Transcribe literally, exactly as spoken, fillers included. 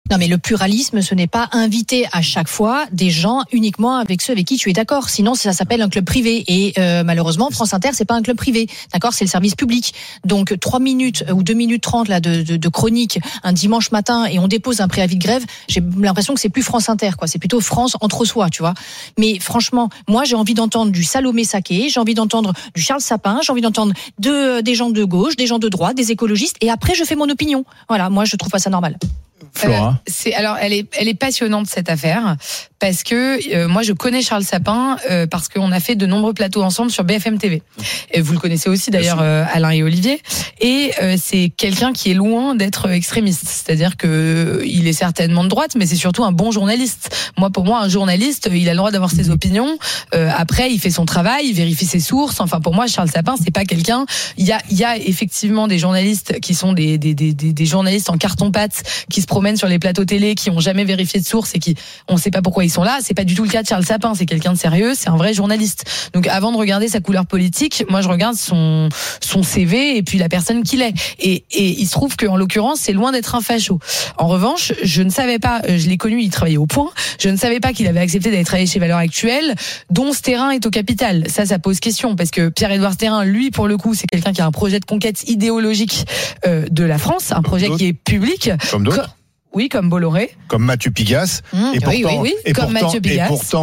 Non, mais le pluralisme, ce n'est pas inviter à chaque fois des gens uniquement avec ceux avec qui tu es d'accord. Sinon, ça s'appelle un club privé. Et euh, malheureusement, France Inter, c'est pas un club privé. D'accord, c'est le service public. Donc trois minutes ou deux minutes trente là de, de, de chronique un dimanche matin et on dépose un préavis de grève. J'ai l'impression que c'est plus France Inter, quoi. C'est plutôt France entre soi, tu vois. Mais franchement, moi, j'ai envie d'entendre du Salomé Saké, j'ai envie d'entendre du Charles Sapin, j'ai envie d'entendre de, des gens de gauche, des gens de droite, des écologistes. Et après, je fais mon opinion. Voilà, moi, je trouve pas ça normal. Flora. Euh, c'est alors elle est elle est passionnante cette affaire parce que euh, moi je connais Charles Sapin euh, parce qu'on a fait de nombreux plateaux ensemble sur B F M T V. Et vous le connaissez aussi d'ailleurs euh, Alain et Olivier et euh, c'est quelqu'un qui est loin d'être extrémiste, c'est-à-dire que euh, il est certainement de droite mais c'est surtout un bon journaliste. Moi pour moi un journaliste, il a le droit d'avoir ses opinions, euh, après il fait son travail, il vérifie ses sources. Enfin pour moi Charles Sapin, c'est pas quelqu'un, il y a il y a effectivement des journalistes qui sont des des des des journalistes en carton-pâte qui se promènent sur les plateaux télé, qui ont jamais vérifié de source et qui, on sait pas pourquoi ils sont là. C'est pas du tout le cas de Charles Sapin. C'est quelqu'un de sérieux, c'est un vrai journaliste. Donc, avant de regarder sa couleur politique, moi, je regarde son, son C V et puis la personne qu'il est. Et, et il se trouve qu'en l'occurrence, c'est loin d'être un facho. En revanche, je ne savais pas, je l'ai connu, il travaillait au Point. Je ne savais pas qu'il avait accepté d'aller travailler chez Valeurs Actuelles, dont Sterrin est au capital. Ça, ça pose question parce que Pierre-Édouard Sterrin, lui, pour le coup, c'est quelqu'un qui a un projet de conquête idéologique euh, de la France, un projet qui est public. Comme d'autres. Oui, comme Bolloré. Comme Mathieu Pigasse. Mmh, et pourtant, oui, oui, oui, et comme pourtant, Mathieu Pigasse. Et pourtant,